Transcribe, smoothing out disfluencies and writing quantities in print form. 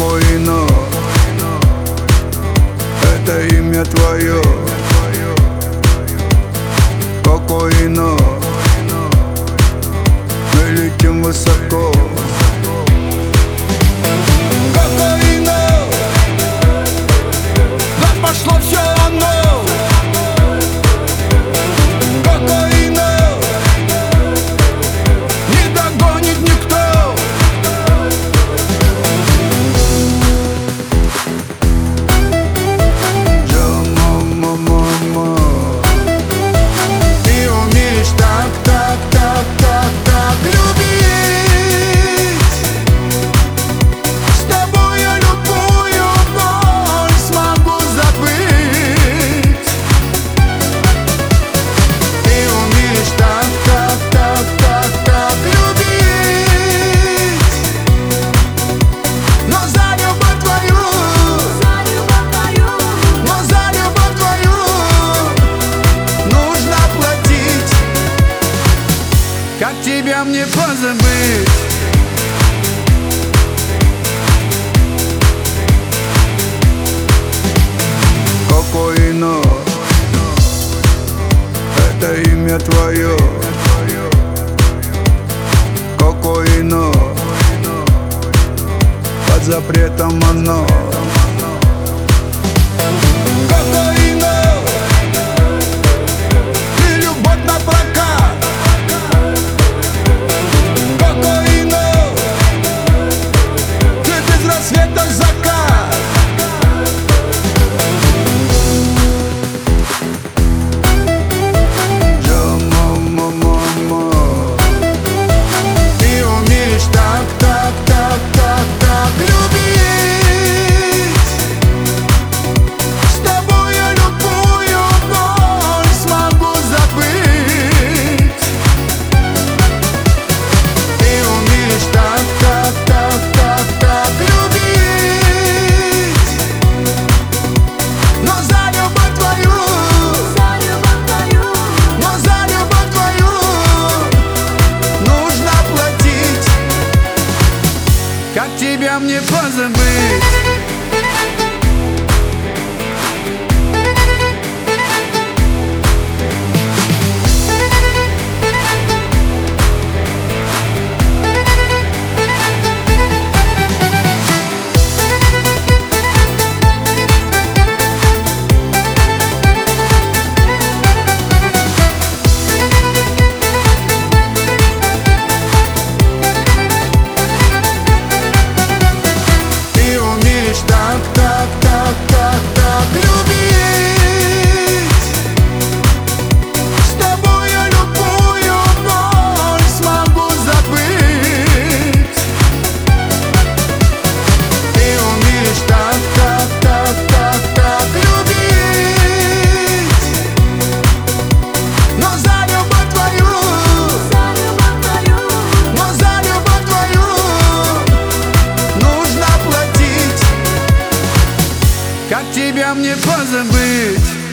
Кокаина, это имя твое. Кокаина, мы летим высоко. Кокаина, да пошло все оно. Кокаина, не догонит никто. Ты умеешь так любить. С тобой я любую боль смогу забыть. Ты умеешь так любить. Но за любовь твою, но за любовь твою нужно платить. Как тебя мне позабыть? Кокаина, это имя твое. Кокаина, под запретом оно. Кокаина, и любовь напрокат. Кокаина, ты без рассвета закат. Ты умеешь так любить. С тобой я любую боль смогу забыть. Ты умеешь так любить. Но за любовь твою, но за любовь твою нужно платить. Как тебя мне позабыть? Ты умеешь так любить. С тобой я любую боль смогу забыть. Ты умеешь так любить. Но за любовь твою, но за любовь твою нужно платить. Как тебя мне позабыть?